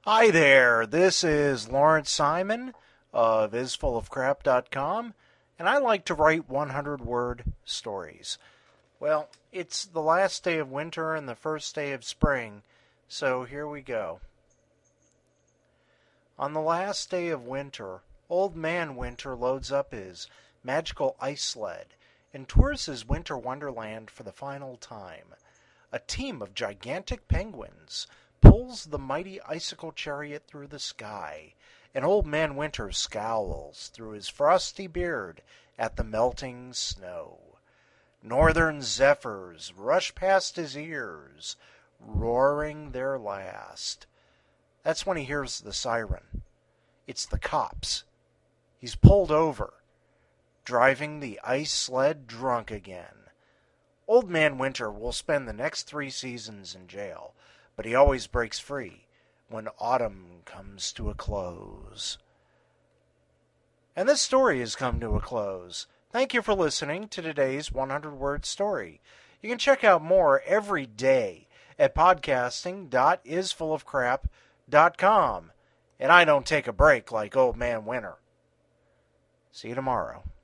Hi there, this is Lawrence Simon of isfullofcrap.com, and I like to write 100-word stories. Well, it's the last day of winter and the first day of spring, so here we go. On the last day of winter, Old Man Winter loads up his magical ice sled and tours his winter wonderland for the final time. A team of gigantic penguins pulls the mighty icicle chariot through the sky, and Old Man Winter scowls through his frosty beard at the melting snow. Northern zephyrs rush past his ears, roaring their last. That's when he hears the siren. It's the cops. He's pulled over, driving the ice sled drunk again. Old Man Winter will spend the next 3 seasons in jail, but he always breaks free when autumn comes to a close. And this story has come to a close. Thank you for listening to today's 100-word story. You can check out more every day at podcasting.isfullofcrap.com. And I don't take a break like Old Man Winter. See you tomorrow.